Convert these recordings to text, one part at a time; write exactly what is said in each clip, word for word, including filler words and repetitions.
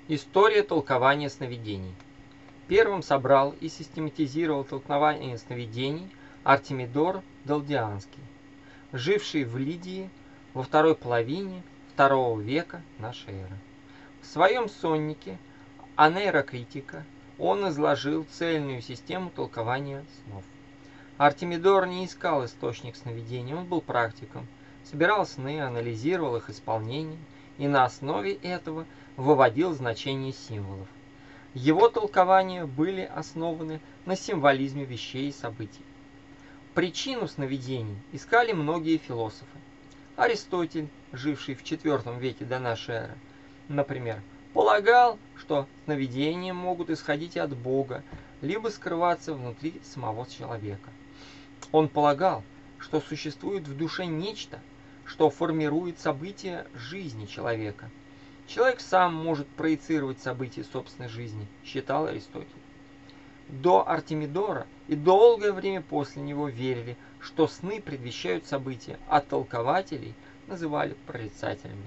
История толкования сновидений. Первым собрал и систематизировал толкование сновидений Артемидор Далдианский, живший в Лидии во второй половине второго века нашей эры. В своем соннике «Анейрокритика» он изложил цельную систему толкования снов. Артемидор не искал источник сновидений, он был практиком, собирал сны, анализировал их исполнение и на основе этого выводил значение символов. Его толкования были основаны на символизме вещей и событий. Причину сновидений искали многие философы. Аристотель, живший в четвёртом веке до нашей эры, например, полагал, что сновидения могут исходить от Бога, либо скрываться внутри самого человека. Он полагал, что существует в душе нечто, что формирует события жизни человека. Человек сам может проецировать события собственной жизни, считал Аристотель. До Артемидора и долгое время после него верили, что сны предвещают события, а толкователей называли прорицателями.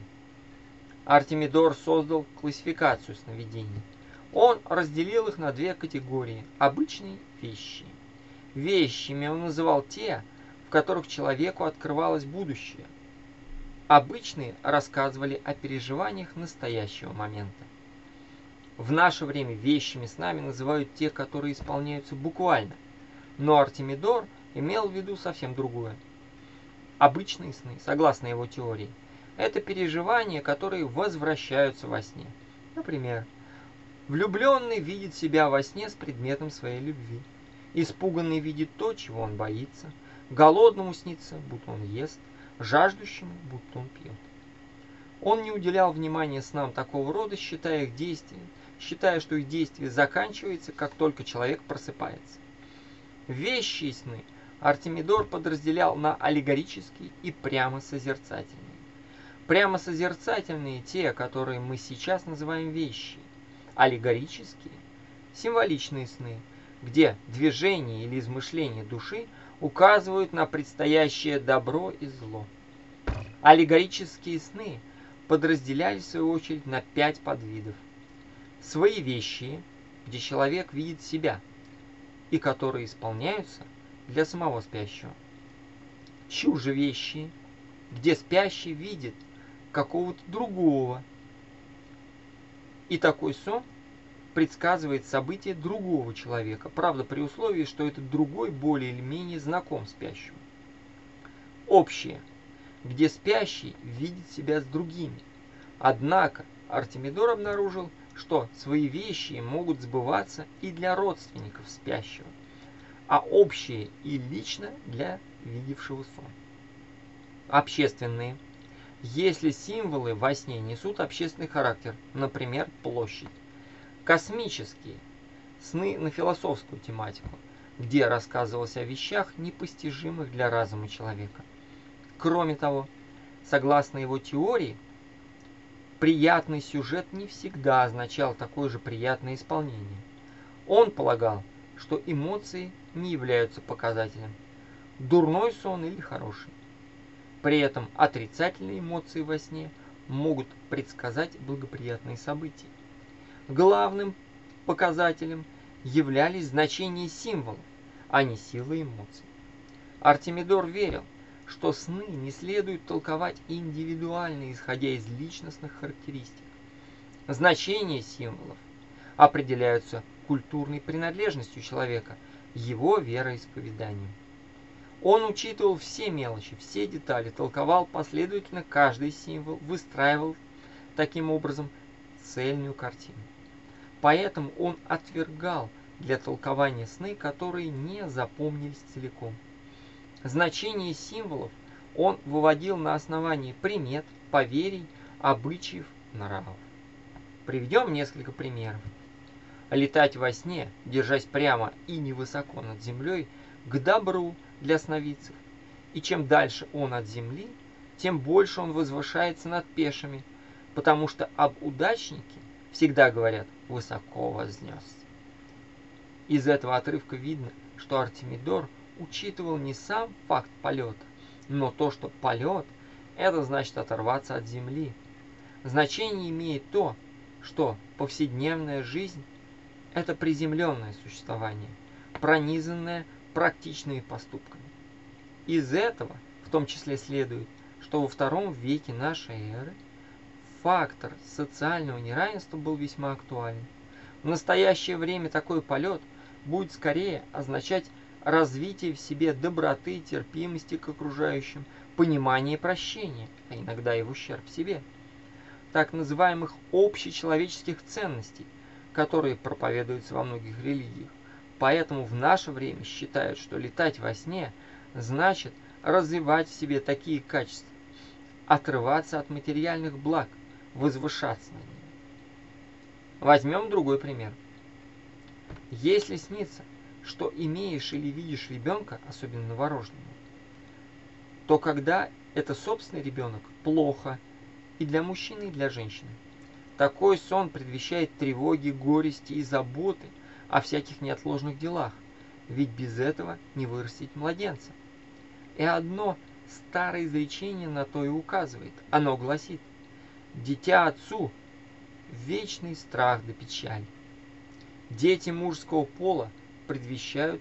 Артемидор создал классификацию сновидений. Он разделил их на две категории – обычные и вещие. Вещими он называл те, в которых человеку открывалось будущее. Обычные рассказывали о переживаниях настоящего момента. В наше время вещими снами называют те, которые исполняются буквально, но Артемидор имел в виду совсем другое. Обычные сны, согласно его теории, это переживания, которые возвращаются во сне. Например, влюбленный видит себя во сне с предметом своей любви, испуганный видит то, чего он боится, голодному снится, будто он ест, жаждущему, будто он пьет. Он не уделял внимания снам такого рода, считая их действием, считая, что их действие заканчивается, как только человек просыпается. Вещи и сны Артемидор подразделял на аллегорические и прямо-созерцательные. Прямо-созерцательные – те, которые мы сейчас называем вещи. Аллегорические – символичные сны, где движение или измышление души указывают на предстоящее добро и зло. Аллегорические сны подразделялись в свою очередь на пять подвидов. Своевещие, где человек видит себя, и которые исполняются для самого спящего. Чужевещие, где спящий видит какого-то другого, и такой сон предсказывает события другого человека, правда, при условии, что этот другой более или менее знаком спящему. Общее, где спящий видит себя с другими. Однако Артемидор обнаружил, что своевещие могут сбываться и для родственников спящего, а общее и лично для видевшего сон. Общественные, если символы во сне несут общественный характер, например, площадь. Космические сны на философскую тематику, где рассказывалось о вещах, непостижимых для разума человека. Кроме того, согласно его теории, приятный сюжет не всегда означал такое же приятное исполнение. Он полагал, что эмоции не являются показателем, дурной сон или хороший. При этом отрицательные эмоции во сне могут предсказать благоприятные события. Главным показателем являлись значения символов, а не силы эмоций. Артемидор верил, что сны не следует толковать индивидуально, исходя из личностных характеристик. Значения символов определяются культурной принадлежностью человека, его вероисповеданием. Он учитывал все мелочи, все детали, толковал последовательно каждый символ, выстраивал таким образом цельную картину. Поэтому он отвергал для толкования сны, которые не запомнились целиком. Значение символов он выводил на основании примет, поверий, обычаев, нравов. Приведем несколько примеров. Летать во сне, держась прямо и невысоко над землей, к добру для сновидцев. И чем дальше он от земли, тем больше он возвышается над пешими, потому что об удачнике всегда говорят «высоко вознесся». Из этого отрывка видно, что Артемидор учитывал не сам факт полета, но то, что полет – это значит оторваться от земли. Значение имеет то, что повседневная жизнь – это приземленное существование, пронизанное практичными поступками. Из этого в том числе следует, что во втором веке нашей эры фактор социального неравенства был весьма актуален. В настоящее время такой полет будет скорее означать развитие в себе доброты, терпимости к окружающим, понимания и прощения, а иногда и в ущерб себе, так называемых общечеловеческих ценностей, которые проповедуются во многих религиях. Поэтому в наше время считают, что летать во сне значит развивать в себе такие качества, отрываться от материальных благ, возвышаться на них. Возьмем другой пример. Если снится, что имеешь или видишь ребенка, особенно новорожденного, то когда это собственный ребенок, плохо и для мужчины, и для женщины. Такой сон предвещает тревоги, горести и заботы о всяких неотложных делах, ведь без этого не вырастить младенца. И одно старое изречение на то и указывает. Оно гласит: «Дитя отцу – вечный страх да печаль». Дети мужского пола предвещают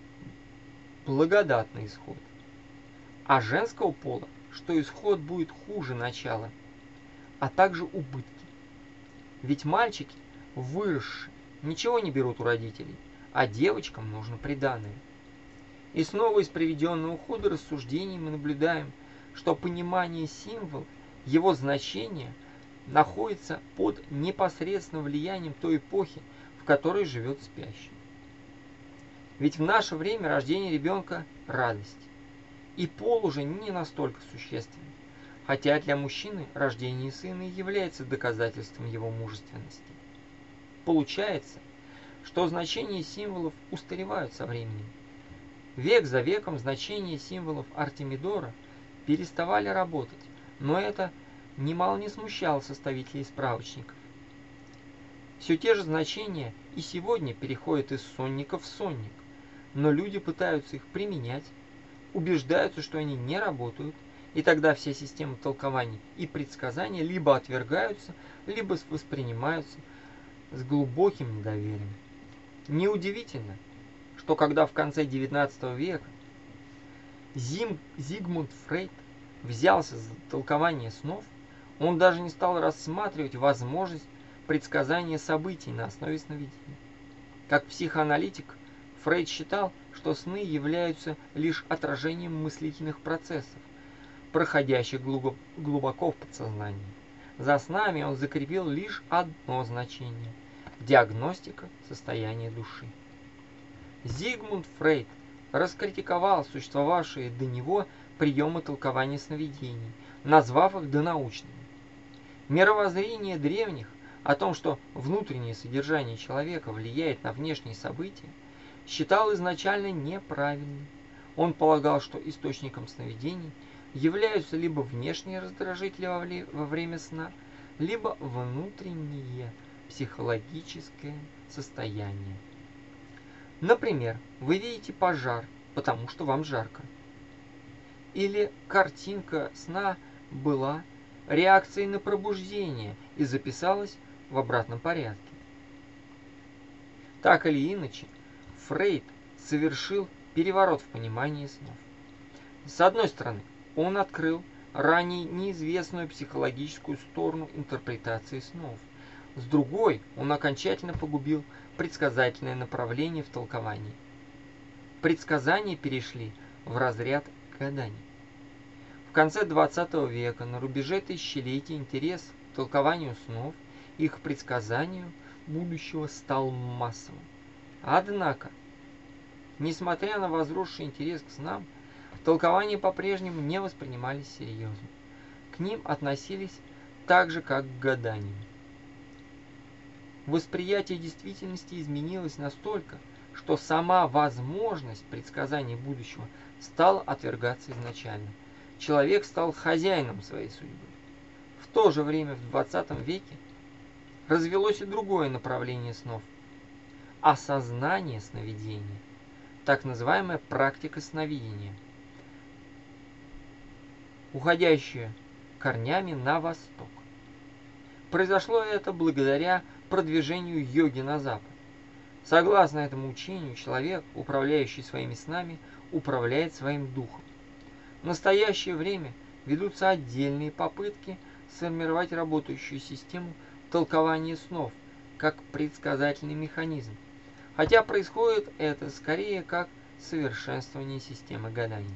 благодатный исход, а женского пола, что исход будет хуже начала, а также убытки. Ведь мальчики, выросшие, ничего не берут у родителей, а девочкам нужно приданое. И снова из приведенного хода рассуждений мы наблюдаем, что понимание символа, его значения находится под непосредственным влиянием той эпохи, в которой живет спящий. Ведь в наше время рождение ребенка – радость, и пол уже не настолько существенен, хотя для мужчины рождение сына и является доказательством его мужественности. Получается, что значения символов устаревают со временем. Век за веком значения символов Артемидора переставали работать, но это немало не смущало составителей справочников. Все те же значения и сегодня переходят из сонника в сонник, но люди пытаются их применять, убеждаются, что они не работают, и тогда вся система толкований и предсказания либо отвергаются, либо воспринимаются с глубоким недоверием. Неудивительно, что когда в конце девятнадцатого века Зим, Зигмунд Фрейд взялся за толкование снов, он даже не стал рассматривать возможность предсказания событий на основе сновидений. Как психоаналитик, Фрейд считал, что сны являются лишь отражением мыслительных процессов, проходящих глубоко в подсознании. За снами он закрепил лишь одно значение – диагностика состояния души. Зигмунд Фрейд раскритиковал существовавшие до него приемы толкования сновидений, назвав их донаучными. Мировоззрение древних о том, что внутреннее содержание человека влияет на внешние события, считал изначально неправильным. Он полагал, что источником сновидений являются либо внешние раздражители во время сна, либо внутреннее психологическое состояние. Например, вы видите пожар, потому что вам жарко. Или картинка сна была реакцией на пробуждение и записалась в обратном порядке. Так или иначе, Фрейд совершил переворот в понимании снов. С одной стороны, он открыл ранее неизвестную психологическую сторону интерпретации снов. С другой, он окончательно погубил предсказательное направление в толковании. Предсказания перешли в разряд гаданий. В конце двадцатого века, на рубеже тысячелетий, интерес к толкованию снов и их предсказанию будущего стал массовым. Однако, несмотря на возросший интерес к снам, толкования по-прежнему не воспринимались серьезно. К ним относились так же, как к гаданиям. Восприятие действительности изменилось настолько, что сама возможность предсказания будущего стала отвергаться изначально. Человек стал хозяином своей судьбы. В то же время в двадцатом веке развелось и другое направление снов – осознание сновидения, так называемая практика сновидения, уходящая корнями на восток. Произошло это благодаря продвижению йоги на Запад. Согласно этому учению, человек, управляющий своими снами, управляет своим духом. В настоящее время ведутся отдельные попытки сформировать работающую систему толкования снов как предсказательный механизм, хотя происходит это скорее как совершенствование системы гаданий.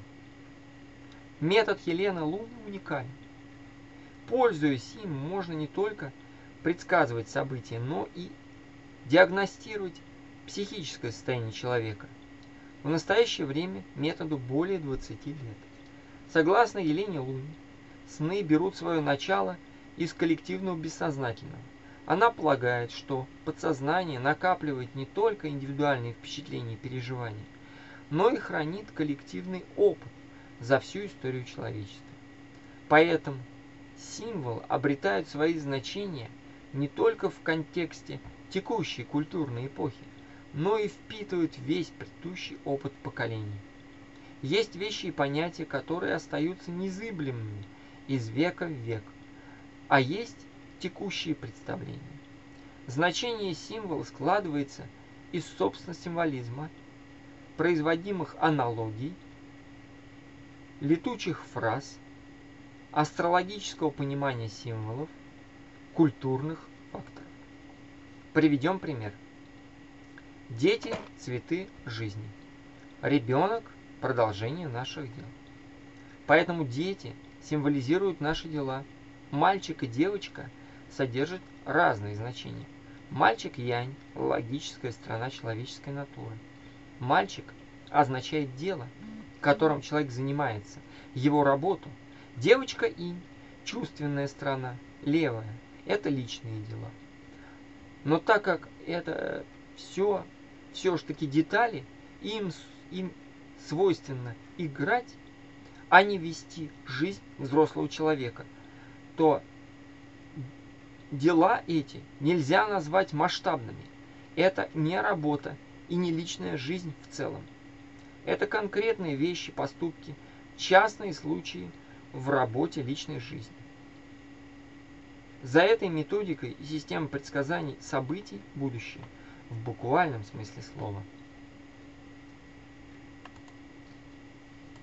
Метод Елены Луни уникален. Пользуясь им, можно не только предсказывать события, но и диагностировать психическое состояние человека. В настоящее время методу более двадцати лет. Согласно Елене Луни, сны берут свое начало из коллективного бессознательного. Она полагает, что подсознание накапливает не только индивидуальные впечатления и переживания, но и хранит коллективный опыт за всю историю человечества. Поэтому символы обретают свои значения не только в контексте текущей культурной эпохи, но и впитывают весь предыдущий опыт поколений. Есть вещи и понятия, которые остаются незыблемыми из века в век, а есть текущие представления. Значение символа складывается из собственного символизма, производимых аналогий, летучих фраз, астрологического понимания символов, культурных факторов. Приведем пример. Дети – цветы жизни. Ребенок – продолжение наших дел. Поэтому дети символизируют наши дела. Мальчик и девочка содержат разные значения. Мальчик – янь, логическая сторона человеческой натуры. Мальчик означает дело, которым человек занимается, его работу. Девочка – инь, чувственная сторона, левая. Это личные дела. Но так как это все, все же таки детали, им, им свойственно играть, а не вести жизнь взрослого человека, то дела эти нельзя назвать масштабными. Это не работа и не личная жизнь в целом. Это конкретные вещи, поступки, частные случаи в работе личной жизни. За этой методикой и системой предсказаний событий будущее в буквальном смысле слова